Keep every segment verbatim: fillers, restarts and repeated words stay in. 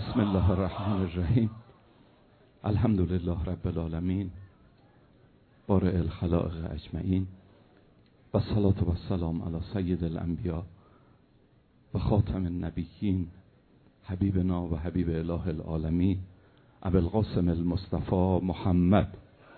بسم الله الرحمن الرحیم. الحمد لله رب العالمین بارئ الخلائق اجمعین و صلات و سلام علی سید الانبیاء و خاتم النبیین حبیبنا و حبیب اله العالمین ابی القاسم المصطفى محمد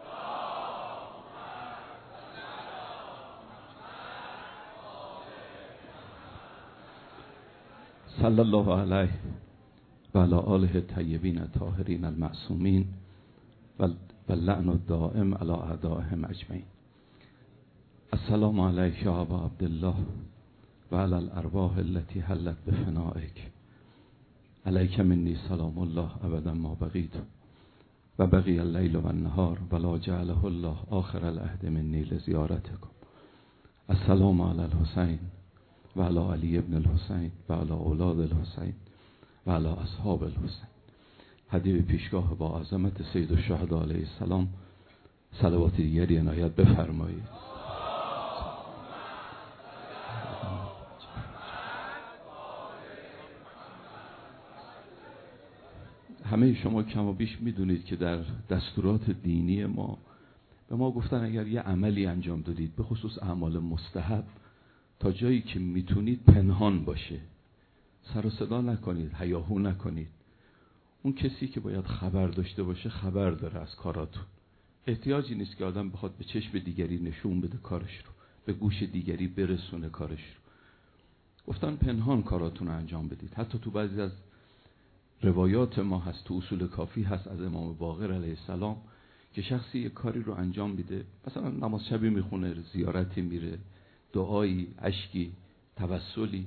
صلی الله علیه و علی آله الطیبین الطاهرین المعصومین و لعن الدائم علی اعدائهم اجمعین. السلام علیک یا ابا عبدالله و علی الارواح التي حلت بفنائک. علیک منی سلام الله ابدا ما بقیت و بقی اللیل و النهار ولا جعله الله آخر العهد منی لزیارتکم. السلام علی الحسین و علی علی ابن الحسین و علی اولاد الحسین و علی اصحاب الحسین. هدیه پیشگاه با عظمت سید الشهدا علیه السلام صلوات دیگری عنایت بفرمایید. همه شما کم و بیش میدونید که در دستورات دینی ما به ما گفتن اگر یه عملی انجام دادید، به خصوص اعمال مستحب، تا جایی که میتونید پنهان باشه، سر و صدا نکنید، هیاهو نکنید. اون کسی که باید خبر داشته باشه خبر داره از کاراتون. احتیاجی نیست که آدم بخواد به چشم دیگری نشون بده کارش رو، به گوش دیگری برسونه کارش رو. گفتن پنهان کاراتون رو انجام بدید. حتی تو بعضی از روایات ما هست، تو اصول کافی هست از امام باقر علیه السلام، که شخصی یک کاری رو انجام میده، مثلا نماز شبی میخونه، زیارتی میره، دعایی، اشکی، توسلی،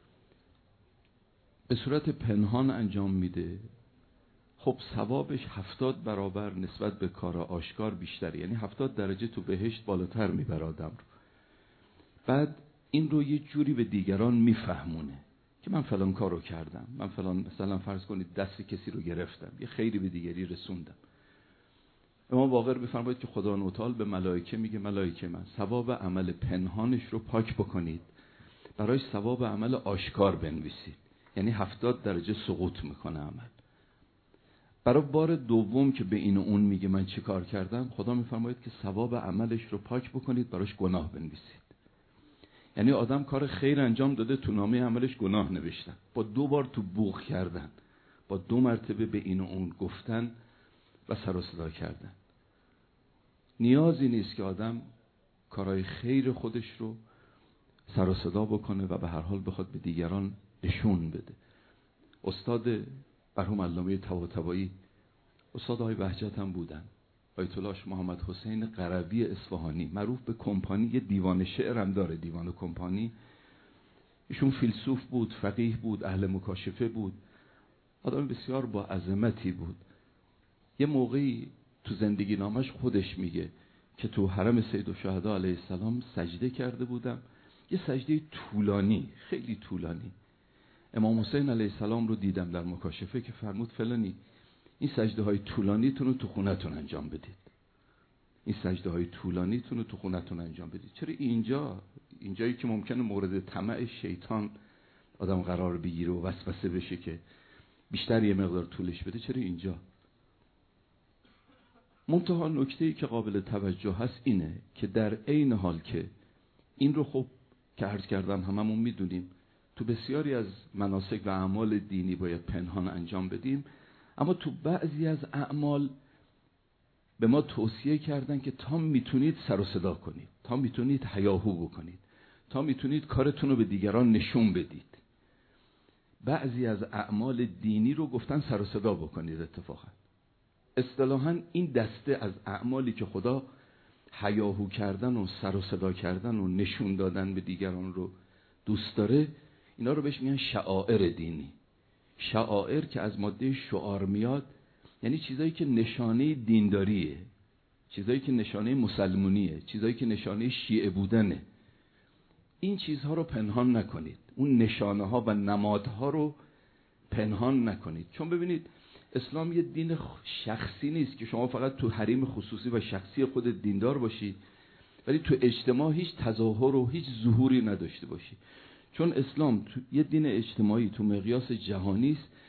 به صورت پنهان انجام میده، خب ثوابش هفتاد برابر نسبت به کار آشکار بیشتره. یعنی هفتاد درجه تو بهشت بالاتر میبره آدم رو. بعد این رو یه جوری به دیگران میفهمونه که من فلان کارو کردم، من فلان، مثلا فرض کنید دست کسی رو گرفتم، یه خیری به دیگری رسوندم. امام باقر بفرمایید که خدا متعال به ملائکه میگه ملائکه من ثواب عمل پنهانش رو پاک بکنید، برای ثواب عمل آشکار بنویسید. یعنی هفتاد درجه سقوط میکنه عمل. برای بار دوم که به این و اون میگه من چی کار کردم، خدا میفرماید که ثواب عملش رو پاک بکنید، براش گناه بنویسید. یعنی آدم کار خیر انجام داده، تو نامه عملش گناه نوشتن، با دو بار تو بوق کردن، با دو مرتبه به این و اون گفتن و سر و صدا کردن. نیازی نیست که آدم کارهای خیر خودش رو سر و صدا بکنه و به هر حال بخواد به دیگران نشون بده. استاد مرحوم علامه طباطبایی استاد های بهجت هم بودن. آیت الله محمد حسین قروی اصفهانی، معروف به کمپانی، یه دیوان شعر هم داره، دیوان کمپانی. ایشون فیلسوف بود، فقیه بود، اهل مکاشفه بود، آدم بسیار با عظمتی بود. یه موقعی تو زندگی نامش خودش میگه که تو حرم سید الشهدا علیه السلام سجده کرده بودم، یه سجده طولانی، خیلی طولانی. امام حسین علیه السلام رو دیدم در مکاشفه که فرمود فلانی این سجده های طولانیتون رو تو خونتون انجام بدید، این سجده های طولانیتون رو تو خونتون انجام بدید. چرا اینجا، اینجایی که ممکنه مورد طمع شیطان آدم قرار بگیره و وسوسه بشه که بیشتر یه مقدار طولش بده، چرا اینجا؟ منتها نکته‌ای که قابل توجه هست اینه که در عین حال که این رو خب که عرض کردم هممون میدونیم تو بسیاری از مناسک و اعمال دینی باید پنهان انجام بدیم، اما تو بعضی از اعمال به ما توصیه کردن که تا میتونید سر و صدا کنید، تا میتونید هیاهو بکنید، تا میتونید کارتون رو به دیگران نشون بدید. بعضی از اعمال دینی رو گفتن سر و صدا بکنید. اتفاقا اصطلاحاً این دسته از اعمالی که خدا هیاهو کردن و سر و صدا کردن و نشون دادن به دیگران رو دوست داره، اینا رو بهش میگن شعائر دینی. شعائر که از ماده شعار میاد، یعنی چیزایی که نشانه دینداریه، چیزایی که نشانه مسلمونیه، چیزایی که نشانه شیعه بودنه. این چیزها رو پنهان نکنید، اون نشانه ها و نمادها رو پنهان نکنید. چون ببینید اسلام یه دین شخصی نیست که شما فقط تو حریم خصوصی و شخصی خود دیندار باشید ولی تو اجتماع هیچ تظاهر و هیچ ظهوری نداشته باشید. چون اسلام تو یه دین اجتماعی تو مقیاس جهانی است،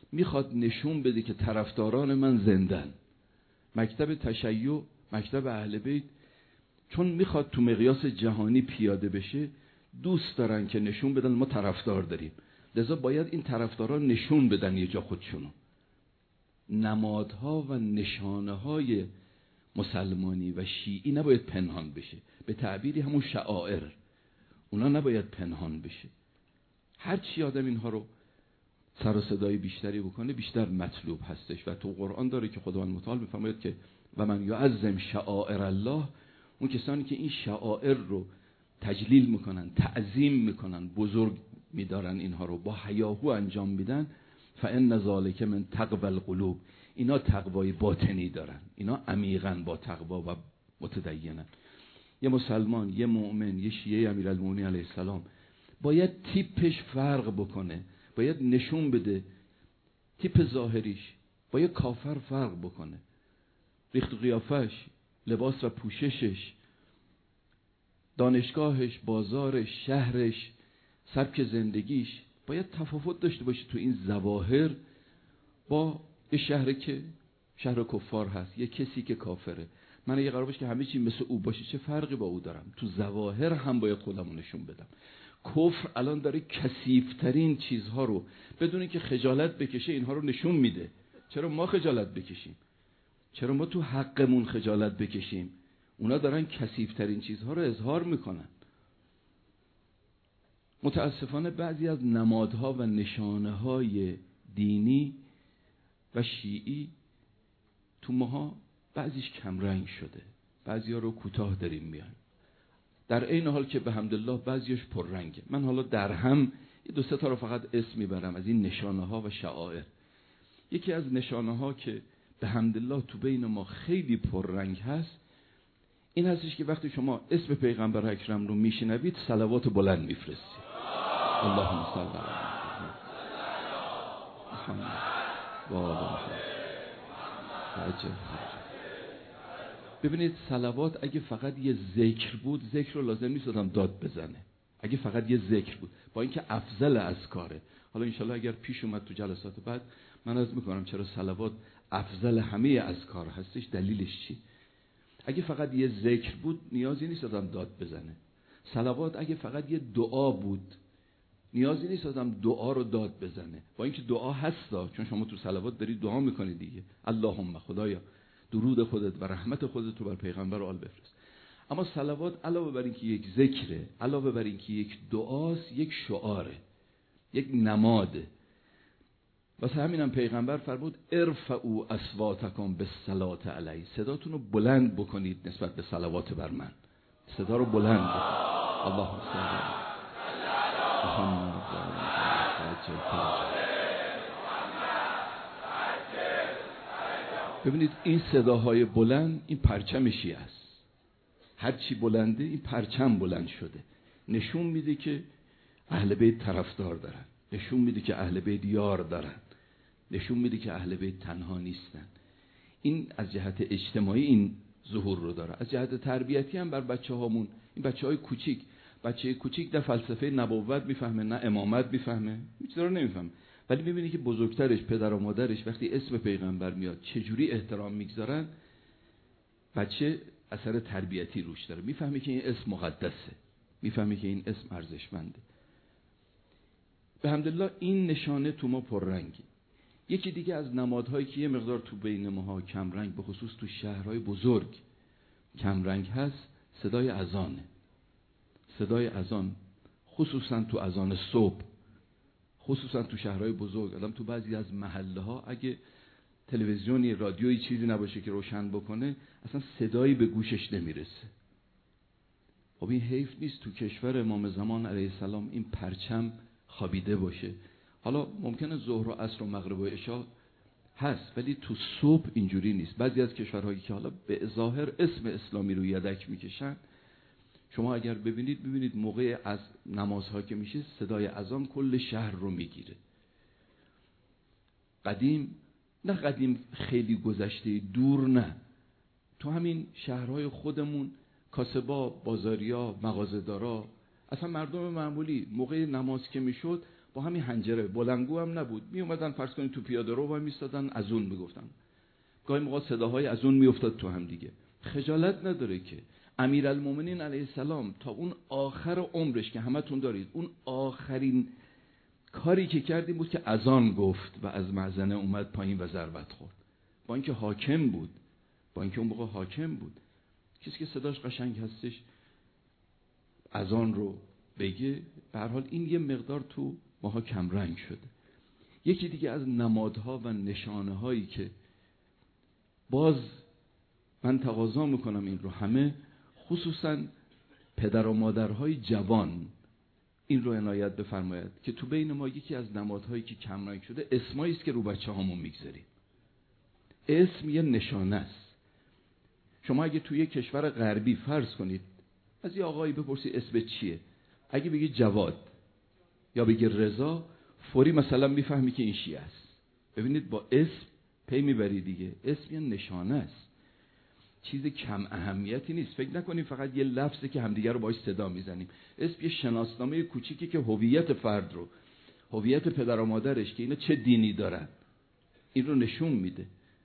میخواد نشون بده که طرفداران من زندن. مکتب تشیع، مکتب اهل بیت، چون میخواد تو مقیاس جهانی پیاده بشه، دوست دارن که نشون بدن ما طرفدار داریم، لذا باید این طرفداران نشون بدن یه جا خودشونو. نمادها و نشانه های مسلمانی و شیعی نباید پنهان بشه، به تعبیری همون شعائر، اونا نباید پنهان بشه. هر چی آدم اینها رو سر و صدای بیشتری بکنه بیشتر مطلوب هستش. و تو قرآن داره که خداوند متعال میفرماید که و من یعظم شعائر الله، اون کسانی که این شعائر رو تجلیل میکنن، تعظیم میکنن، بزرگ میدارن، اینها رو با هیاهو انجام میدن، فان ذلک من تقوی القلوب، اینا تقوای باطنی دارن، اینا عمیقاً با تقوا و متدینن. یه مسلمان، یه مؤمن، یه شیعه امیرالمومنین علیه السلام باید تیپش فرق بکنه، باید نشون بده تیپ ظاهریش با یه کافر فرق بکنه، ریخت و قیافش، لباس و پوششش، دانشگاهش، بازارش، شهرش، سبک زندگیش باید تفاوت داشته باشه تو این ظواهر با یه شهری که شهر کفار هست، یه کسی که کافره. من اگه قرار باشه که همه چی مثل او باشه چه فرقی با او دارم؟ تو ظواهر هم باید خودمو نشون بدم. کفر الان داره کثیف‌ترین چیزها رو بدون اینکه خجالت بکشه اینها رو نشون میده. چرا ما خجالت بکشیم؟ چرا ما تو حقمون خجالت بکشیم؟ اونا دارن کثیف‌ترین چیزها رو اظهار میکنن. متاسفانه بعضی از نمادها و نشانه‌های دینی و شیعی تو ماها بعضیش کمرنگ شده، بعضی‌ها رو کوتاه داریم میان، در این حال که به حمدالله بعضیش پررنگه. من حالا در هم یه دو سه تا رو فقط اسم میبرم از این نشانه‌ها و شعائر. یکی از نشانه‌ها که به حمدالله تو بین ما خیلی پررنگ هست این هستش که وقتی شما اسم پیغمبر اکرم رو میشنوید صلوات بلند میفرستید. اللهم صل علی محمد و آل محمد. ببینید صلوات اگه فقط یه ذکر بود، ذکر رو لازم نیست آدم داد بزنه. اگه فقط یه ذکر بود، با اینکه افضل اذکاره، حالا انشالله اگر پیش اومد تو جلسات بعد من عرض میکنم چرا صلوات افضل همه اذکار هستش، دلیلش چی. اگه فقط یه ذکر بود نیازی نیست آدم داد بزنه. صلوات اگه فقط یه دعا بود نیازی نیست آدم دعا رو داد بزنه، با اینکه دعا هستا، چون شما تو صلوات دارید دعا میکنید دیگه، اللهم خدایا درود خودت و رحمت خودت رو بر پیغمبر و آل بفرست. اما صلوات علاوه بر اینکه یک ذکره، علاوه بر اینکه یک دعاست، یک شعاره، یک نماده. واسه همینم پیغمبر فرمود ارفعوا اصواتکم بالصلاة علی، صداتون رو بلند بکنید نسبت به صلوات بر من، صدا رو بلند بکنید. اللهم صل علی محمد و آل محمد. ببینید این صداهای بلند این پرچم شیعه است. هر چی بلنده این پرچم بلند شده، نشون میده که اهل بیت طرفدار دارن، نشون میده که اهل بیت یار دارن، نشون میده که اهل بیت تنها نیستن. این از جهت اجتماعی این ظهور رو داره. از جهت تربیتی هم بر بچه هامون، این بچه های کوچیک، بچه کوچیک نه فلسفه نبوت میفهمه نه امامت میفهمه، هیچ چیزی رو نمیفهمه، ولی میبینی که بزرگترش پدر و مادرش وقتی اسم پیغمبر میاد چجوری احترام میگذارن، بچه اثر تربیتی روش داره، میفهمه که این اسم مقدسه، میفهمه که این اسم ارزشمنده. به حمدالله این نشانه تو ما پررنگی. یکی دیگه از نمادهایی که یه مقدار تو بین ماها کمرنگ، به خصوص تو شهرهای بزرگ کمرنگ هست، صدای اذانه. صدای اذان خصوصا تو اذان صبح، خصوصا تو شهرهای بزرگ، آدم تو بعضی از محله ها اگه تلویزیونی، رادیویی چیزی نباشه که روشن بکنه اصلا صدایی به گوشش نمیرسه. خب این حیف نیست تو کشور امام زمان علیه السلام این پرچم خوابیده باشه. حالا ممکنه ظهر و عصر و مغرب و عشاء هست ولی تو صبح اینجوری نیست. بعضی از کشورهایی که حالا به ظاهر اسم اسلامی رو یدک میکشن، شما اگر ببینید ببینید موقع از نمازها که میشه صدای اذان کل شهر رو میگیره. قدیم نه، قدیم خیلی گذشته دور نه، تو همین شهرهای خودمون کاسبا، بازاریا، مغازه‌دارا، اصلا مردم معمولی موقع نماز که میشد با همین حنجره، بلندگو هم نبود، می اومدن فرض کنید تو پیاده رو وای میستادن، از اون میگفتن، گاهی موقع صداهای از اون میافتاد تو هم دیگه. خجالت نداره که امیرالمومنین علیه السلام تا اون آخر عمرش که همتون دارید، اون آخرین کاری که کردیم بود که اذان گفت و از مأذنه اومد پایین و ضربت خورد، با اینکه حاکم بود، با اینکه اون موقع حاکم بود. کسی که صداش قشنگ هستش اذان رو بگه، به هر حال این یه مقدار تو ماها کم رنگ شده. یکی دیگه از نمادها و نشانه هایی که باز من تقاضا میکنم این رو همه، خصوصا پدر و مادرهای جوان این رو عنایت بفرماید که تو بین ما یکی از نمادهایی که کم رنگ شده اسمایی است که رو بچه هامون میگذاریم. اسم یه نشانه است. شما اگه توی کشور غربی فرض کنید از یه آقایی بپرسی اسم چیه، اگه بگی جواد یا بگی رضا، فوری مثلا میفهمی که این شیعه است. ببینید با اسم پی میبری دیگه. اسم یه نشانه است، چیز کم اهمیتی نیست. فکر نکنیم فقط یه لفظه که همدیگه رو باهاش صدا میزنیم. اسم یه شناسنامه کوچیکی که هویت فرد رو، هویت پدر و مادرش، که اینا چه دینی دارن، این رو نشون میده.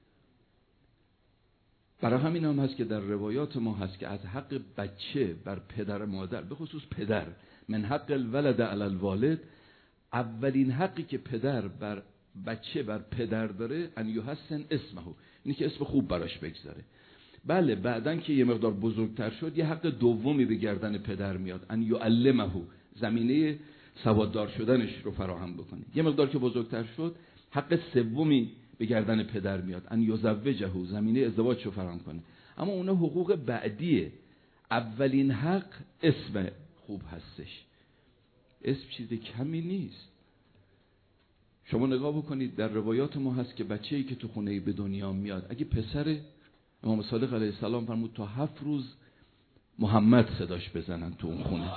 برای همین هم هست که در روایات ما هست که از حق بچه بر پدر مادر، به خصوص پدر، من حق الولد علی الوالد، اولین حقی که پدر بر بچه بر پدر داره ان یحسن اسمه، اینی که اسم خوب براش بگذاره. بله بعدن که یه مقدار بزرگتر شد یه حق دومی به گردن پدر میاد، ان یعلمه، زمینه سواددار شدنش رو فراهم بکنه. یه مقدار که بزرگتر شد حق سومی به گردن پدر میاد، ان یزوجه، زمینه ازدواج رو فراهم کنه. اما اون حقوق بعدیه. اولین حق اسم خوب هستش. اسم چیز کمی نیست. شما نگاه بکنید در روایات ما هست که بچه‌ای که تو خونه به دنیا میاد، اگه پسر، امام صادق علیه السلام فرمود تا هفت روز محمد صداش بزنن تو اون خونه.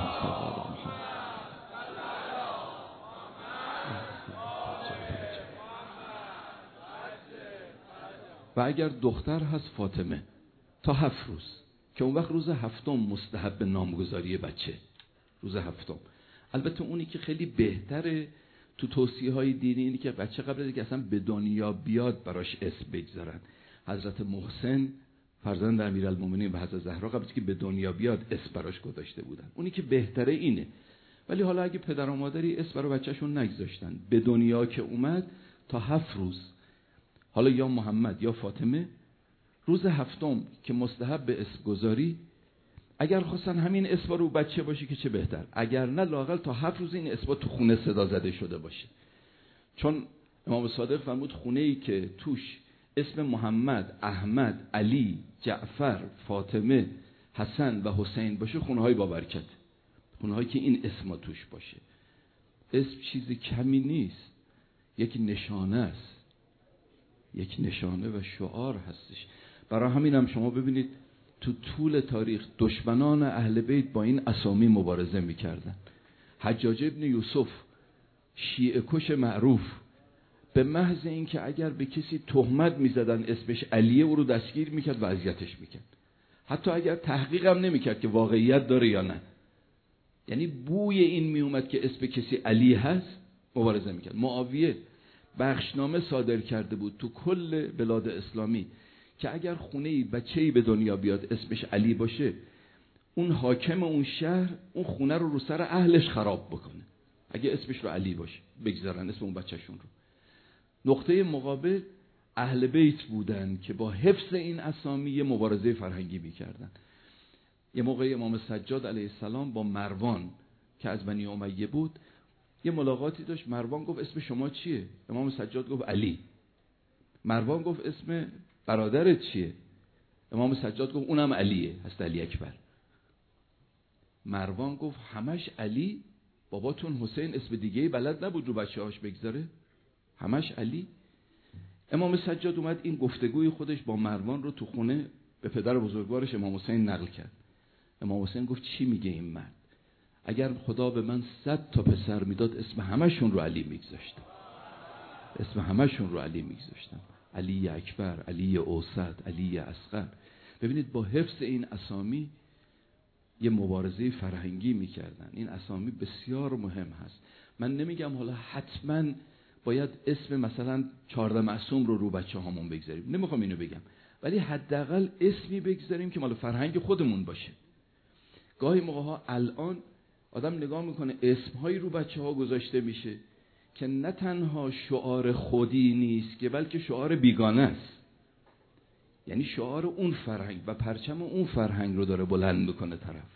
و اگر دختر هست فاطمه تا هفت روز، که اون وقت روز هفتم مستحب نامگذاری بچه، روز هفتم. البته اونی که خیلی بهتره تو توصیه های دینی اینی که بچه قبل از اینکه اصلا به دنیا بیاد براش اسم بگذارن. حضرت محسن فرزند امیرالمومنین و حضرت زهرا قبل از اینکه به دنیا بیاد اسم براش گذاشته بودن. اونی که بهتره اینه. ولی حالا اگه پدر و مادری اسم برای بچه‌شون نگذاشتن، به دنیا که اومد تا هفت روز، حالا یا محمد یا فاطمه، روز هفتم که مستحب به اسم گذاری، اگر خواستن همین اسم رو بچه باشه که چه بهتر، اگر نه لااقل تا هفت روز این اسم تو خونه صدا زده شده باشه. چون امام صادق فرمود خونه ای که توش اسم محمد، احمد، علی، جعفر، فاطمه، حسن و حسین باشه، خونه های با برکت، خونه هایی که این اسما توش باشه. اسم چیز کمی نیست، یک نشانه است، یک نشانه و شعار هستش. برای همین هم شما ببینید تو طول تاریخ دشمنان اهل بیت با این اسامی مبارزه میکردن. حجاج ابن یوسف، شیعه کش معروف، به محض اینکه اگر به کسی تهمت میزدن اسمش علیه، او رو دستگیر میکرد و اذیتش میکرد، حتی اگر تحقیق هم نمیکرد که واقعیت داره یا نه. یعنی بوی این میومد که اسم کسی علی هست، مبارزه میکرد. معاویه بخشنامه صادر کرده بود تو کل بلاد اسلامی که اگر خونه‌ای بچه‌ای به دنیا بیاد اسمش علی باشه، اون حاکم اون شهر اون خونه رو رو سر اهلش خراب بکنه اگه اسمش رو علی باشه، بگذارن اسم اون بچه‌شون رو. نقطه مقابل اهل بیت بودن که با حفظ این اسامی یه مبارزه فرهنگی می‌کردن. یه موقع امام سجاد علیه السلام با مروان که از بنی امیه بود یه ملاقاتی داشت. مروان گفت اسم شما چیه؟ امام سجاد گفت علی. مروان گفت اسم برادرت چیه؟ امام سجاد گفت اونم علیه، هست علی اکبر. مروان گفت همش علی؟ باباتون حسین اسم دیگه‌ای بلد نبود رو بچه‌هاش بگذاره؟ همش علی؟ امام سجاد اومد این گفتگوی خودش با مروان رو تو خونه به پدر بزرگوارش امام حسین نقل کرد. امام حسین گفت چی میگه این مرد؟ اگر خدا به من صد تا پسر میداد اسم همشون رو علی میگذاشتم، اسم همشون رو علی میگذاشتم. علی اکبر، علی اوسط، علی اصغر. ببینید با حفظ این اسامی یه مبارزه فرهنگی میکردن. این اسامی بسیار مهم هست. من نمیگم حالا حتما باید اسم مثلا چهارده معصوم رو رو بچه هامون بگذاریم، نمیخوام اینو بگم، ولی حداقل اسمی بگذاریم که مال فرهنگ خودمون باشه. گاهی موقع ها الان آدم نگاه میکنه اسمهایی رو بچه ها گذاشته میشه که نه تنها شعار خودی نیست که بلکه شعار بیگانه است، یعنی شعار اون فرهنگ و پرچم اون فرهنگ رو داره بلند میکنه طرف.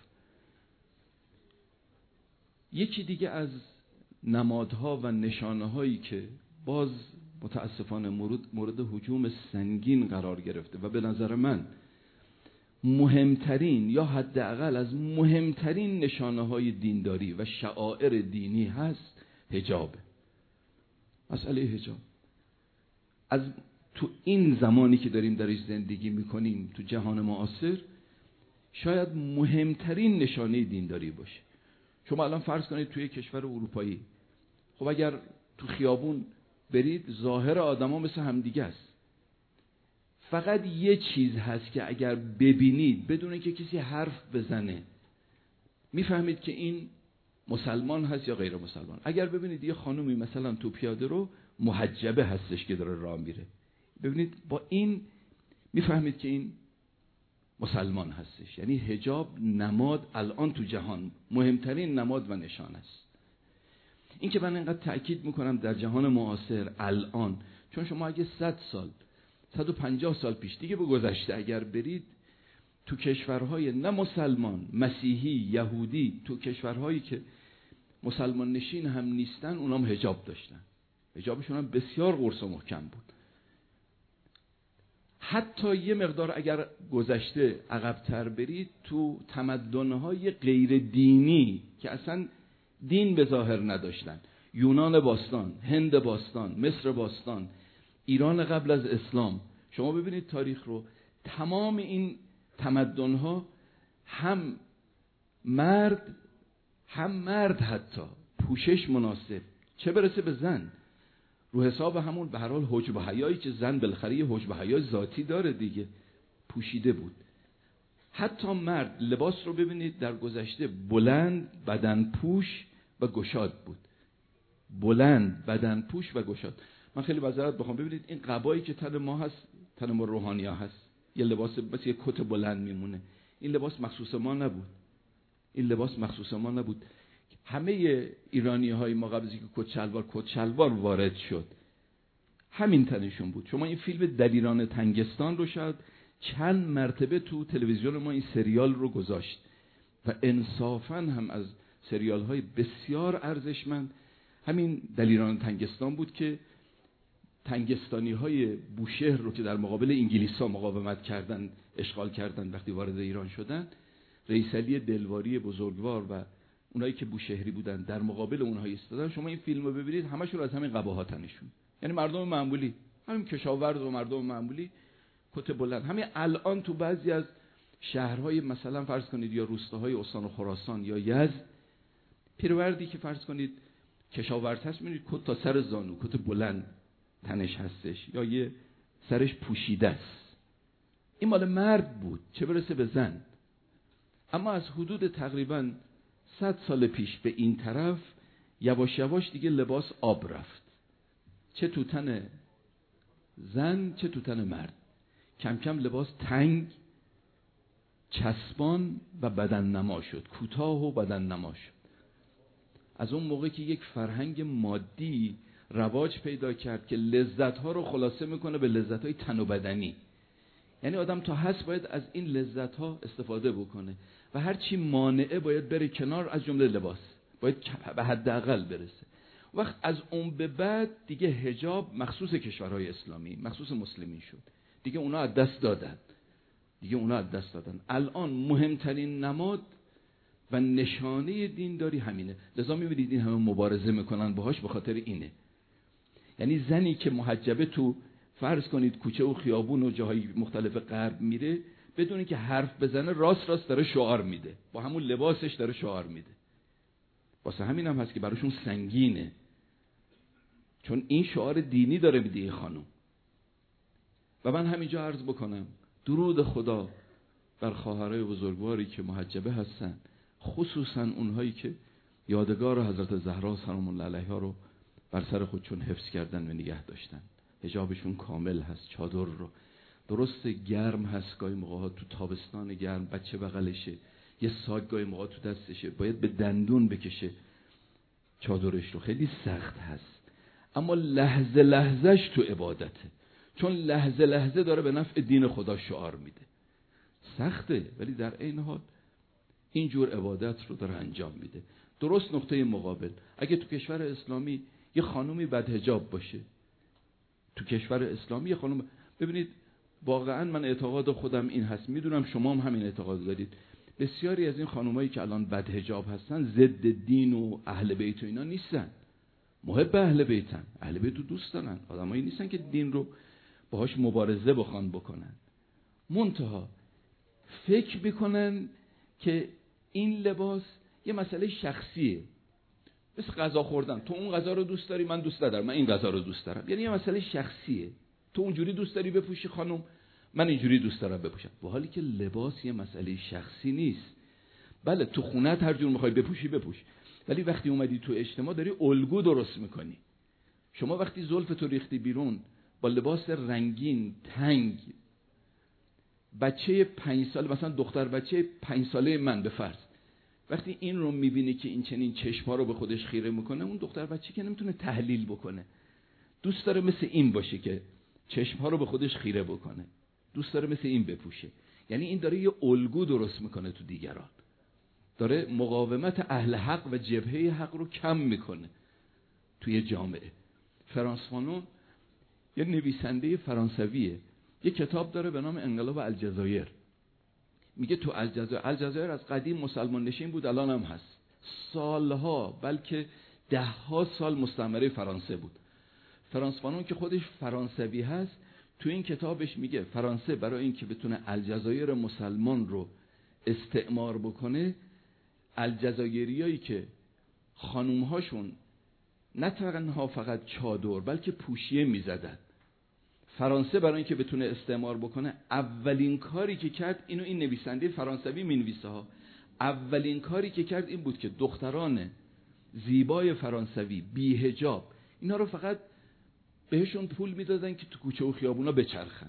یکی دیگه از نمادها و نشانه هایی که باز متاسفانه مورد, مورد هجوم سنگین قرار گرفته و به نظر من مهمترین یا حداقل از مهمترین نشانه های دینداری و شعائر دینی هست، حجاب. مسئله حجاب از تو این زمانی که داریم درش زندگی میکنیم تو جهان معاصر شاید مهمترین نشانه دینداری باشه. شما الان فرض کنید توی کشور اروپایی، خب اگر تو خیابون برید ظاهر آدما مثل همدیگه است، فقط یه چیز هست که اگر ببینید بدون که کسی حرف بزنه میفهمید که این مسلمان هست یا غیر مسلمان. اگر ببینید یه خانومی مثلا تو پیاده رو محجبه هستش که داره راه میره، ببینید با این میفهمید که این مسلمان هستش. یعنی حجاب نماد الان تو جهان مهمترین نماد و نشان است. این که من اینقدر تأکید میکنم در جهان معاصر الان، چون شما اگه صد سال صد و پنجاه سال پیش دیگه به گذشته اگر برید تو کشورهای نه مسلمان، مسیحی، یهودی، تو کشورهایی که مسلمان نشین هم نیستن اونام حجاب داشتن، حجابشون هم بسیار قرص و محکم بود. حتی یه مقدار اگر گذشته عقب‌تر برید تو تمدن‌های غیر دینی که اصلا دین به ظاهر نداشتن، یونان باستان، هند باستان، مصر باستان، ایران قبل از اسلام، شما ببینید تاریخ رو، تمام این تمدن‌ها هم مرد هم مرد حتی پوشش مناسب، چه برسه به زن، رو حساب همون به هر حال حجب و حیایی که زن بالاخره یه حجب و حیای ذاتی داره دیگه، پوشیده بود. حتی مرد لباس رو ببینید در گذشته بلند، بدن پوش و گشاد بود، بلند، بدن پوش و گشاد. من خیلی معذرت بخوام، ببینید این قبایی که تن ما هست، تن ما روحانیا هست، یه لباس مثل یه کت بلند میمونه، این لباس مخصوص ما نبود، این لباس مخصوص ما نبود. همه ایرانی های ما قبل از اینکه کت شلوار کت شلوار وارد شد همین تنشون بود. شما این فیلم دلیران تنگستان رو شاید چند مرتبه تو تلویزیون ما این سریال رو گذاشت و انصافاً هم از سریال های بسیار ارزشمند همین دلیران تنگستان بود که تنگستانی های بوشهر رو که در مقابل انگلیس ها مقاومت کردن، اشغال کردن، وقتی وارد ایران شدن، رئیس علی دلواری بزرگوار و اونایی که بوشهری بودن در مقابل اونها ایستادن. شما این فیلم رو ببینید همشون از همین قباها تنشون، یعنی مردم معمولی، همین کشاورز و مردم معمولی، کت بلند. همین الان تو بعضی از شهرهای مثلا فرض کنید یا روستاهای استان خراسان یا یزد، پیروردی که فرض کنید کشاورز هست می‌بینید کت تا سر زانو، کت بلند تنش هستش یا یه سرش پوشیده است. این مال مرد بود، چه برسه به زن. اما از حدود تقریباً صد سال پیش به این طرف یواش یواش دیگه لباس آب رفت، چه تو تن زن چه تو تن مرد. کم کم لباس تنگ، چسبان و بدن نما شد، کوتاه و بدن نما شد. از اون موقع که یک فرهنگ مادی رواج پیدا کرد که لذت‌ها رو خلاصه میکنه به لذت‌های تن و بدنی، یعنی آدم تا هست باید از این لذت‌ها استفاده بکنه و هر چی مانعه باید بره کنار، از جمله لباس باید به حداقل برسه. وقت از اون به بعد دیگه حجاب مخصوص کشورهای اسلامی، مخصوص مسلمین شد، دیگه اونا از دست دادن، دیگه اونا از دست دادن. الان مهمترین نماد و نشانه دینداری همینه، لذا میبینید این همه مبارزه میکنن باهاش به خاطر اینه. یعنی زنی که محجبه تو فرض کنید کوچه و خیابون و جاهای مختلف غرب میره، بدون اینکه حرف بزنه راست راست داره شعار میده، با همون لباسش داره شعار میده. واسه همین هم هست که براشون سنگینه، چون این شعار دینی داره میده این خانم. و من همینجا عرض بکنم درود خدا بر خواهرای بزرگواری که محجبه هستن، خصوصا اونهایی که یادگار حضرت زهرا سلام الله علیها رو بر سر خودشون حفظ کردن و نگه داشتن. حجابشون کامل هست، چادر رو درست گرم هست، گاهی موقع تو تابستان گرم بچه بغلشه، یه ساگ گاهی موقع تو دستشه، باید به دندون بکشه چادرش رو، خیلی سخت هست، اما لحظه لحظهش تو عبادته، چون لحظه لحظه داره به نفع دین خدا شعار میده. سخته ولی در این حال اینجور عبادت رو داره انجام میده. درست نقطه مقابل، اگه تو کشور اسلامی یه خانومی بدحجاب باشه، تو کشور اسلامی یه خانم، ببینید واقعا من اعتقاد خودم این هست، میدونم شما هم همین اعتقاد دارید، بسیاری از این خانومایی که الان بدحجاب هستن ضد دین و اهل بیت و اینا نیستن، محب اهل بیتن، اهل بیت رو دوست دارن، آدمایی نیستن که دین رو باهاش مبارزه بخوان بکنن، منتها فکر میکنن که این لباس یه مسئله شخصیه، مثل غذا خوردن، تو اون غذا رو دوست داری من دوست ندارم، من این غذا رو دوست دارم، یعنی یه مسئله شخصیه، تو اونجوری دوست داری بپوشی خانم، من اینجوری دوست دارم بپوشم، و حالی که لباس یه مسئله شخصی نیست. بله تو خونت هر جور میخوای بپوشی بپوش، ولی وقتی اومدی تو اجتماع داری الگو درست میکنی. شما وقتی زلف تو ریختی بیرون با لباس رنگین تنگ، بچه پنج سال، مثلا دختر بچه پنج ساله من به فرض، وقتی این رو میبینه که این چنین چشم‌ها رو به خودش خیره میکنه، اون دختر بچه که نمیتونه تحلیل بکنه، دوست داره مثل این باشه که چشم‌ها رو به خودش خیره بکنه، دوست داره مثل این بپوشه. یعنی این داره یه الگو درست میکنه تو دیگران، داره مقاومت اهل حق و جبهه حق رو کم میکنه توی جامعه. فرانس فانون یه نویسنده فرانسویه، یه کتاب داره به نام انقلاب الجزایر. میگه تو الجزایر، الجزایر از قدیم مسلمان نشین بود، الان هم هست، سالها بلکه ده ها سال مستعمره فرانسه بود. فرانس فانون که خودش فرانسوی هست، تو این کتابش میگه فرانسه برای این که بتونه الجزایر مسلمان رو استعمار بکنه، الجزایریایی که خانومهاشون نه تنها فقط چادر بلکه پوشیه میزدن، فرانسه برای اینکه بتونه استعمار بکنه، اولین کاری که کرد، اینو این نویسنده فرانسوی مینویسه ها، اولین کاری که کرد این بود که دختران زیبای فرانسوی بی حجاب، اینا رو فقط بهشون پول میدادن که تو کوچه و خیابونا بچرخن،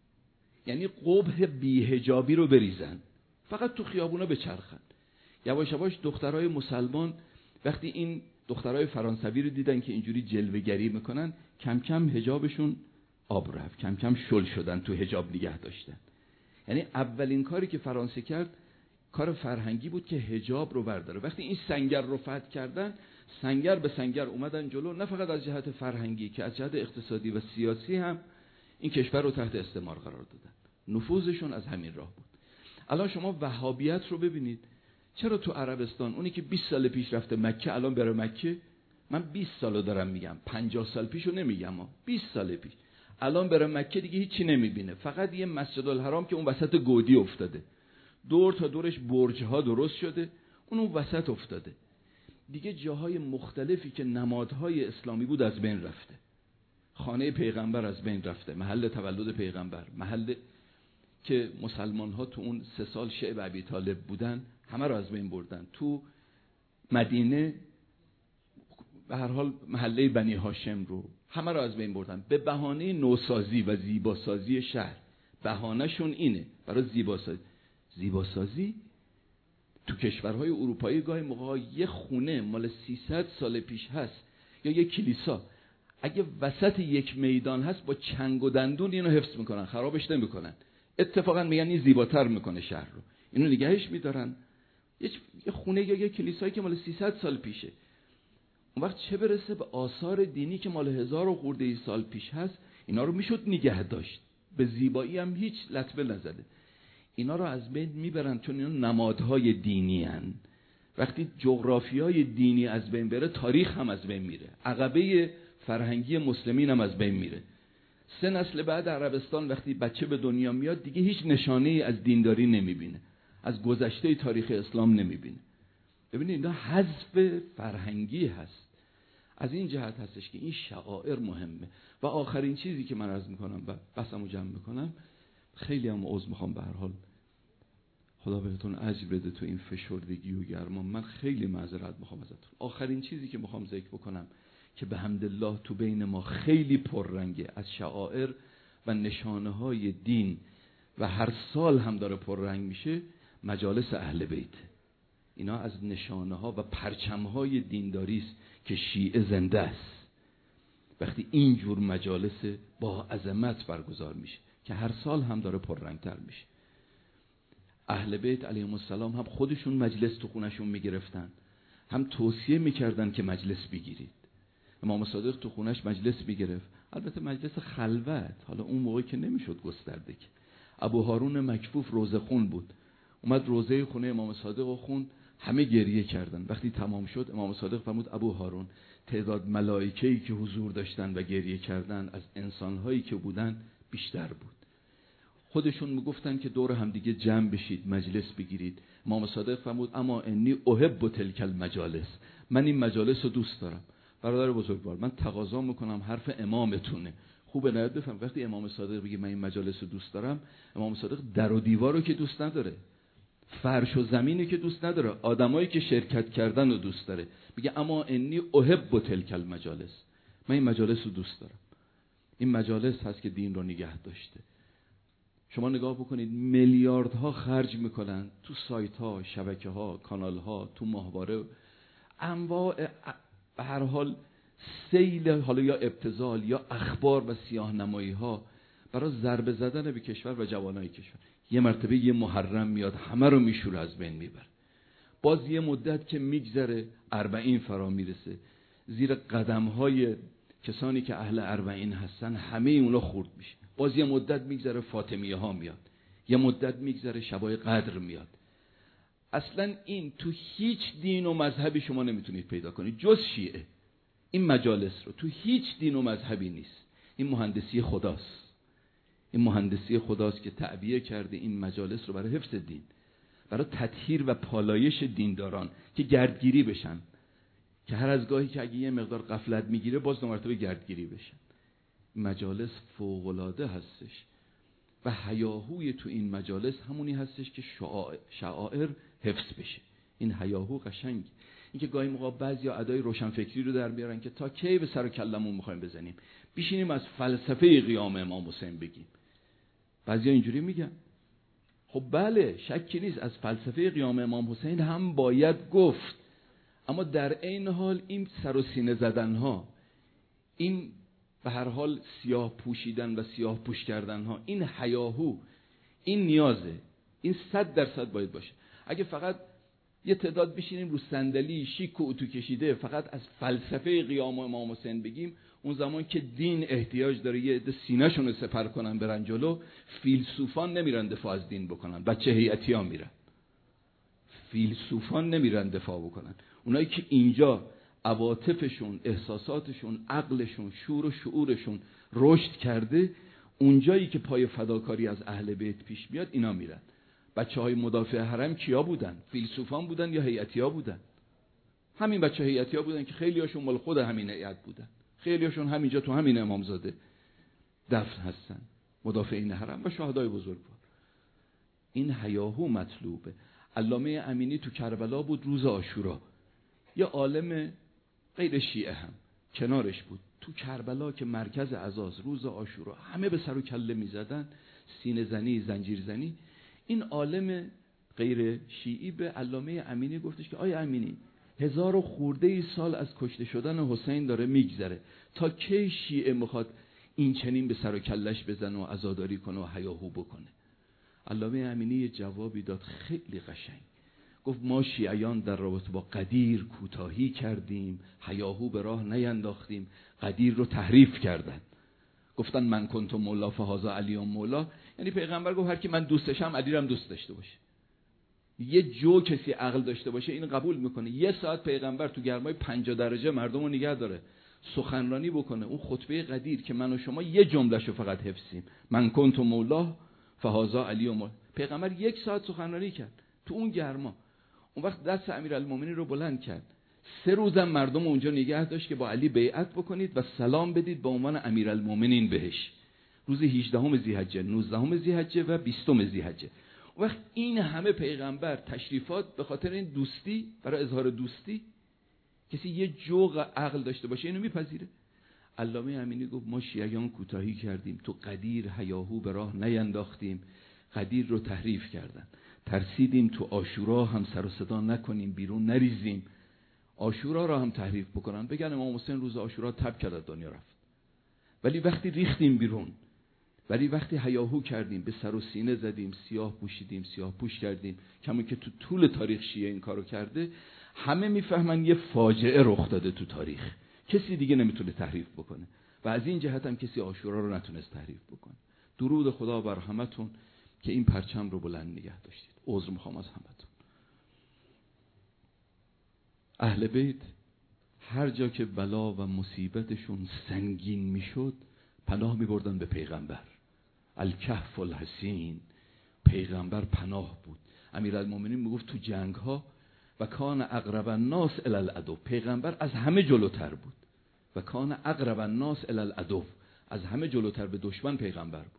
یعنی قبح بی حجابی رو بریزن، فقط تو خیابونا بچرخن. یواش یواش دخترای مسلمان وقتی این دخترای فرانسوی رو دیدن که اینجوری جلوه‌گری میکنن، کم کم حجابشون آب رفت، کم کم شل شدن، تو حجاب نگه داشتن. یعنی اولین کاری که فرانسه کرد کار فرهنگی بود که حجاب رو برداره. وقتی این سنگر رو فتح کردن، سنگر به سنگر اومدن جلو، نه فقط از جهت فرهنگی که از جهت اقتصادی و سیاسی هم این کشور رو تحت استعمار قرار دادن. نفوذشون از همین راه بود. الان شما وهابیت رو ببینید، چرا تو عربستان اونی که بیست سال پیش رفته مکه الان بره مکه، من بیست سالو دارم میگم، پنجاه سال پیشو نمیگم، بیست سال پیش، الان بره مکه دیگه هیچی نمیبینه، فقط یه مسجد الحرام که اون وسط گودی افتاده، دور تا دورش برج ها درست شده، اون اون وسط افتاده، دیگه جاهای مختلفی که نمادهای اسلامی بود از بین رفته، خانه پیغمبر از بین رفته، محل تولد پیغمبر، محل که مسلمان ها تو اون سه سال شعب ابی طالب بودن همه رو از بین بردن. تو مدینه به هر حال محله بنی هاشم رو همه رو از بین بردن به بهانه نوسازی و زیباسازی شهر. بهانه‌شون اینه برای زیباسازی. زیباسازی تو کشورهای اروپایی گاهی موقع یه خونه مال سیصد سال پیش هست یا یه کلیسا، اگه وسط یک میدان هست با چنگ و دندون اینو حفظ میکنن، خرابش نمیکنن، اتفاقا میگن این زیباتر میکنه شهر رو، اینو نگهش میدارن. یه خونه یا یه کلیسایی که مال سیصد سال پیشه، اون وقت چه برسه به آثار دینی که مال هزار و خورده ای سال پیش هست، اینا رو میشد نگه داشت، به زیبایی هم هیچ لطمه نزده. اینا رو از بین میبرن چون اینا نمادهای دینی هن. وقتی جغرافیای دینی از بین بره، تاریخ هم از بین میره، عقبه فرهنگی مسلمین هم از بین میره. سه نسل بعد عربستان وقتی بچه به دنیا میاد دیگه هیچ نشانه ای از دینداری نمیبینه، از گذشته تاریخ اسلام نمیبینه. ببینید اینا حذف فرهنگی هست. از این جهت هستش که این شعائر مهمه. و آخرین چیزی که من عرض میکنم و بحثمو جمع میکنم، خیلی هم عذر میخوام به هر حال خدا بهتون اجر بده تو این فشردگی و گرما. من خیلی معذرت میخوام ازتون. آخرین چیزی که میخوام ذکر بکنم که به حمدالله تو بین ما خیلی پررنگه، از شعائر و نشانه های دین و هر سال هم داره پررنگ میشه، مجالس اهل بیت. اینا از نشانه ها و پرچم های دینداری است که شیعه زنده است. وقتی اینجور مجالس با عظمت برگزار میشه که هر سال هم داره پررنگتر میشه. اهل بیت علیهم السلام هم خودشون مجلس تو خونشون میگرفتن، هم توصیه میکردن که مجلس بگیرید. امام صادق تو خونش مجلس میگرفت، البته مجلس خلوت، حالا اون موقعی که نمیشد گسترده که. ابو هارون مکفوف روزه خون بود، اومد روزه خونه امام صادق و خون، همه گریه کردن. وقتی تمام شد امام صادق فرمود ابو هارون، تعداد ملائکه‌ای که حضور داشتن و گریه کردن از انسان‌هایی که بودن بیشتر بود. خودشون میگفتن که دور هم دیگه جمع بشید مجلس بگیرید. امام صادق فرمود اما انی احب تلک المجالس، من این مجالس رو دوست دارم. برادر بزرگوار، من تقاضا میکنم، حرف امامتونه، خوبه نهایت بفهم. وقتی امام صادق بگه من این مجالس رو دوست دارم، امام صادق در و دیوار رو که دوست نداره، فرش و زمینی که دوست نداره، آدمایی که شرکت کردن رو دوست داره. میگه اما انی احب تلک المجالس، من این مجالس رو دوست دارم. این مجالس هست که دین رو نگه داشته. شما نگاه بکنید، میلیاردها خرج میکنن تو سایت ها، شبکه ها، کانال ها، تو ماهواره، انواع به هر حال سیل، حالا یا ابتذال یا اخبار و سیاه نمایی ها برای ضربه زدن به کشور و جوانای کشور. یه مرتبه یه محرم میاد همه رو میشوره، از بین میبره. باز یه مدت که میگذره، اربعین فرا میرسه، زیر قدم های کسانی که اهل اربعین هستن همه اونا خورد میشه. باز یه مدت میگذره فاطمیه ها میاد، یه مدت میگذره شبای قدر میاد. اصلا این تو هیچ دین و مذهبی شما نمیتونید پیدا کنید جز شیعه. این مجالس رو تو هیچ دین و مذهبی نیست. این مهندسی خداست. این مهندسی خداست که تعبیه کرده این مجالس رو برای حفظ دین، برای تطهیر و پالایش دینداران که گردگیری بشن، که هر از گاهی که اگه یه مقدار غفلت میگیره باز دو مرتبه گردگیری بشن. مجالس فوق‌العاده هستش و هیاهوی تو این مجالس همونی هستش که شعائر حفظ بشه. این هیاهو قشنگ، این که گاهی موقع بعضیا ادای روشنفکری رو در میارن که تا کی به سر و کلمون میخوایم بزنیم، بشینیم از فلسفه قیام امام حسین بگیم. بعضیا اینجوری میگن. خب بله، شکی نیست از فلسفه قیام امام حسین هم باید گفت، اما در عین حال این سر و سینه زدن ها، این به هر حال سیاه پوشیدن و سیاه پوش کردن ها، این هیاهو، این نیازه، این صد درصد باید باشه. اگه فقط یه تعداد بشینیم رو صندلی شیک و اتو کشیده فقط از فلسفه قیام امام حسین بگیم، اون زمان که دین احتیاج داره یه عده سینه‌شون رو سپر کنن برن جلو، فیلسوفان نمیرن دفاع از دین بکنن، بچه هیئتی‌ها میرن. فیلسوفان نمیرن دفاع بکنن. اونایی که اینجا عواطفشون، احساساتشون، عقلشون، شور و شعورشون رشد کرده، اونجایی که پای فداکاری از اهل بیت پیش میاد اینا میرن. بچه‌های مدافع حرم کیا بودن؟ فیلسوفان بودن یا هیئتی‌ها بودن؟ همین بچه هیئتی‌ها بودن که خیلی هاشون مال خود همین هیئت بودن، خیلی هاشون همینجا تو همین امامزاده دفن هستن، مدافعین حرم و شهدای بزرگوار. این هیاهو مطلوبه. علامه امینی تو کربلا بود روز عاشورا، یه عالم غیر شیعه هم کنارش بود تو کربلا که مرکز عزاست، روز عاشورا همه به سر و کله میزدن، سینه زنی، زنجیر زنی. این عالم غیر شیعی به علامه امینی گفتش که آیا امینی، هزار و خورده ای سال از کشته شدن حسین داره میگذره، تا کی شیعه میخواد این چنین به سر و کلش بزنه و عزاداری کنه و هیاهو بکنه؟ علامه امینی یه جوابی داد خیلی قشنگ، گفت ما شیعیان در رابطه با قدیر کوتاهی کردیم، هیاهو به راه نینداختیم، قدیر رو تحریف کردن. گفتن من کنت مولا فهذا علی مولا، یعنی پیغمبر گفت هر کی من دوستشم علی رو هم دوست داشته باشه. یه جو کسی عقل داشته باشه این قبول میکنه. یه ساعت پیغمبر تو گرمای پنجاه درجه مردم رو نگه داره، سخنرانی بکنه، اون خطبه قدیر که من و شما یه جملهشو فقط حفظیم، من کنت مولا فهذا علی مولا، پیغمبر یک ساعت سخنرانی کرد تو اون گرما. اون وقت دست امیرالمومنین رو بلند کرد، سه روزم مردم اونجا نگه داشت که با علی بیعت بکنید و سلام بدید به عنوان امیرالمومنین بهش. روز هجدهم ذی‌حجه، نوزدهم ذی‌حجه و بیستم ذی‌حجه. وقت این همه پیغمبر تشریفات به خاطر این دوستی، برای اظهار دوستی، کسی یه جوق عقل داشته باشه اینو میپذیره؟ علامه امینی گفت ما شیعیان کوتاهی کردیم، تو قدیر هیاهو به راه نینداختیم، قدیر رو تحریف کردن، ترسیدیم تو عاشورا هم سر و صدا نکنیم، بیرون نریزیم، عاشورا را هم تحریف بکنن، بگن امام حسین روز عاشورا تب کرد از دنیا رفت. ولی وقتی ریختیم بیرون، ولی وقتی هیاهو کردیم، به سر و سینه زدیم، سیاه پوشیدیم، سیاه پوش کردیم، کما که تو طول تاریخ شیعه این کارو کرده، همه میفهمن یه فاجعه رخ داده تو تاریخ، کسی دیگه نمیتونه تحریف بکنه و از این جهت هم کسی عاشورا رو نتونست تحریف بکنه. درود خدا بر همتون که این پرچم رو بلند نگه داشتید. عذر میخوام از همتون. اهل بیت هر جا که بلا و مصیبتشون سنگین میشد پناه میبردن به پیغمبر. الکهف الحسین، پیغمبر پناه بود. امیرالمومنین میگفت تو جنگ ها و کان اقرب الناس الی العدو، پیغمبر از همه جلوتر بود. و کان اقرب الناس الی العدو، از همه جلوتر به دشمن پیغمبر بود.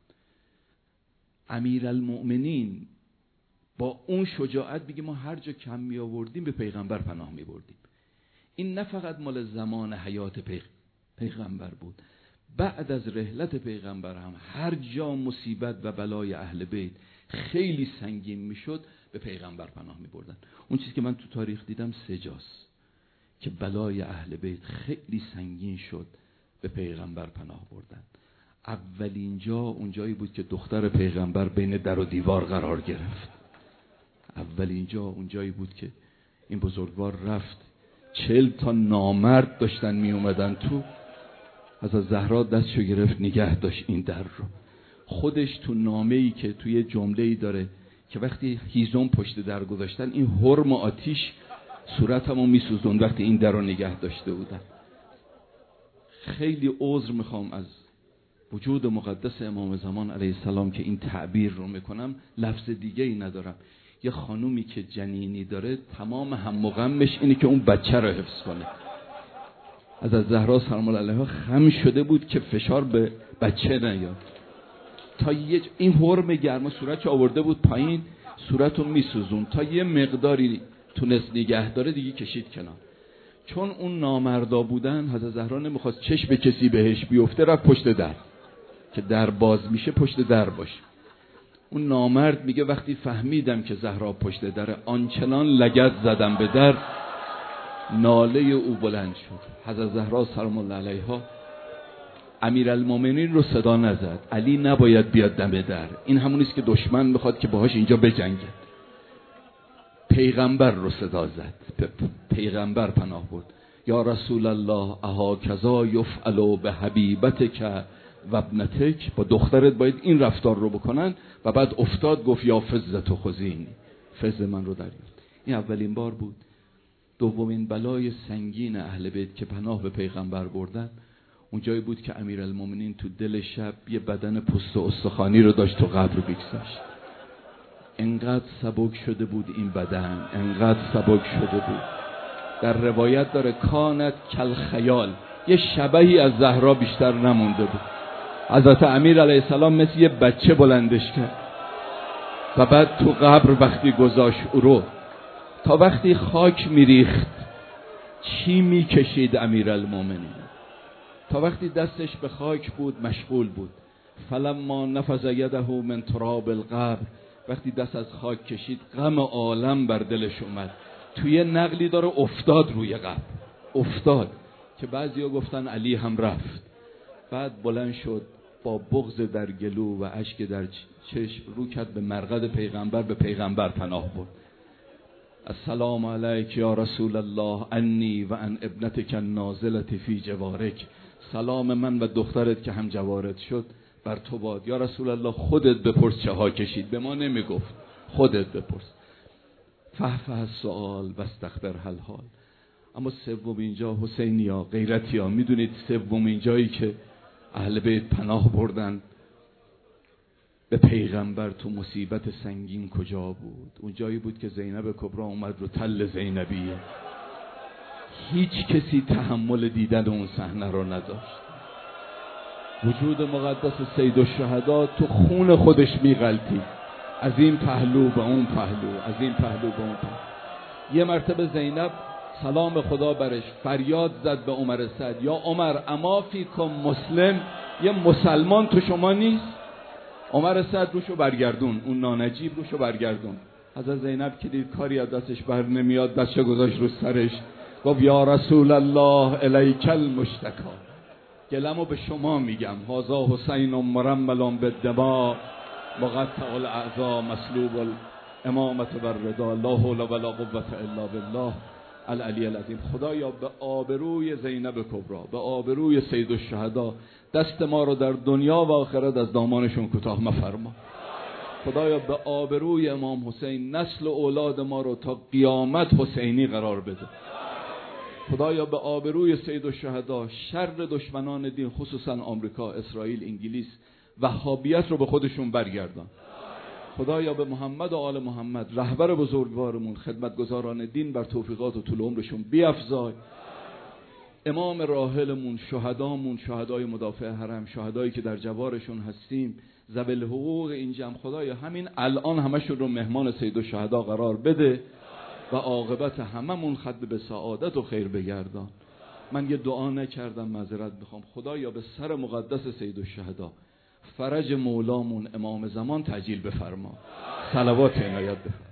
امیرالمومنین با اون شجاعت میگه ما هر جا کم می آوردیم به پیغمبر پناه می بردیم. این نه فقط مال زمان حیات پیغ... پیغمبر بود، بعد از رحلت پیغمبر هم هر جا مصیبت و بلای اهل بیت خیلی سنگین میشد به پیغمبر پناه می بردن. اون چیزی که من تو تاریخ دیدم سه جاست که بلای اهل بیت خیلی سنگین شد به پیغمبر پناه بردن. اولین جا اون جایی بود که دختر پیغمبر بین در و دیوار قرار گرفت. اولین جا اون جایی بود که این بزرگوار رفت، چهل تا نامرد داشتن می اومدن تو، حضرت زهرا دستشو گرفت نگه داشت این در رو. خودش تو نامه‌ای که توی جمله‌ای داره که وقتی هیزم پشت در گذاشتن این حرم آتیش صورتمو میسوزوند وقتی این در رو نگه داشته بودن. خیلی عذر میخوام از وجود مقدس امام زمان علیه السلام که این تعبیر رو میکنم، لفظ دیگه ای ندارم. یه خانومی که جنینی داره تمام هم و غمش اینه که اون بچه رو حفظ کنه. از از زهرا سلام الله علیها خم شده بود که فشار به بچه نیاد، تا یه این حرم گرما صورتش آورده بود پایین، صورتو میسوزون، تا یه مقداری تونست نگه داره دیگه کشید کنار. چون اون نامردا بودن حضرت زهرا نمیخواست چشم به کسی بهش بیفته، رفت پشت در که در باز میشه پشت در باشه. اون نامرد میگه وقتی فهمیدم که زهرا پشت دره آنچنان لگد زدم به در ناله او بلند شد. حضرت زهرا سلام الله علیها امیرالمومنین رو صدا نزد، علی نباید بیاد دم در، این همونیست که دشمن بخواد که باهاش اینجا بجنگه. پیغمبر رو صدا زد، پیغمبر پناه برد. یا رسول الله اها کذا یفعل به حبیبتک و ابنتک، با دخترت باید این رفتار رو بکنن. و بعد افتاد گفت یا فزت و خزین، فز من رو دریافت. این اولین بار بود. دومین بلای سنگین اهل بیت که پناه به پیغمبر بردن اون جایی بود که امیرالمومنین تو دل شب یه بدن پوست و استخوانی رو داشت تو قبر بگذاشت. انقدر سبک شده بود این بدن، انقدر سبک شده بود. در روایت داره کانت کل خیال، یه شبهی از زهرا بیشتر نمونده بود. حضرت امیر علیه السلام مثل یه بچه بلندش کرد و بعد تو قبر وقتی گذاشت او رو، تا وقتی خاک میریخت چی میکشید امیرالمومنین؟ تا وقتی دستش به خاک بود مشغول بود. فلما نفض یده من تراب القبر، وقتی دست از خاک کشید غم عالم بر دلش اومد. توی نقلی داره افتاد روی قبر، افتاد که بعضیا گفتن علی هم رفت. بعد بلند شد با بغض در گلو و اشک در چشم رو کرد به مرقد پیغمبر، به پیغمبر پناه برد. السلام علیک یا رسول الله انی و ان ابنتک النازلة فی جوارک، سلام من و دخترت که هم جوارت شد بر تو باد. یا رسول الله خودت بپرس چه ها کشید، به ما نمیگفت، خودت بپرس. فحفح السؤال و استخبر الحال. اما سوم اینجا حسینیا، غیرتیا، میدونید سوم اینجایی که اهل بیت پناه بردن به پیغمبر تو مصیبت سنگین کجا بود؟ اون جایی بود که زینب کبرا اومد رو تل زینبیه. هیچ کسی تحمل دیدن اون صحنه رو نداشت. وجود مقدس سید الشهدا تو خون خودش میغلطید. از این پهلو به اون پهلو، از این پهلو به اون پهلو. یه مرتبه زینب سلام خدا برش فریاد زد به عمر سعد، یا عمر اما فیکم مسلم، یه مسلمان تو شما نیست؟ عمر سعد روشو برگردون، اون نانجیب روشو برگردون. حضرت زینب که دید کاری از دستش بر نمیاد، دستش گذاشت رو سرش، گفت یا رسول الله الیک المشتکا، گلمو به شما میگم، هذا حسین مرمل بالدماء مقطع الاعضاء مسلوب الامامه والرضا، لا حول ولا قوة الا بالله العلی العظیم. خدایا به آبروی زینب کبرا، به آبروی سید الشهدا، دست ما رو در دنیا و آخرت از دامانشون کوتاه مفرما. خدایا به آبروی امام حسین نسل و اولاد ما رو تا قیامت حسینی قرار بده. خدایا به آبروی سید الشهدا شر دشمنان دین، خصوصا آمریکا، اسرائیل، انگلیس، وهابیت رو به خودشون برگردان. خدایا به محمد و آل محمد رهبر بزرگوارمون، خدمتگزاران دین، بر توفیقات و طول عمرشون بیفزای. امام راحلمون، شهدامون، شهدای مدافع حرم، شهدایی که در جوارشون هستیم، ذوی الحقوق این جمع، خدایا همین الان همشون رو مهمان سید الشهدا قرار بده و عاقبت هممون ختم به سعادت و خیر بگردان. من یه دعا نکردم، معذرت میخوام. خدایا به سر مقدس سید الشهدا فرج مولامون امام زمان تعجیل بفرما. صلوات عنایت بفرما.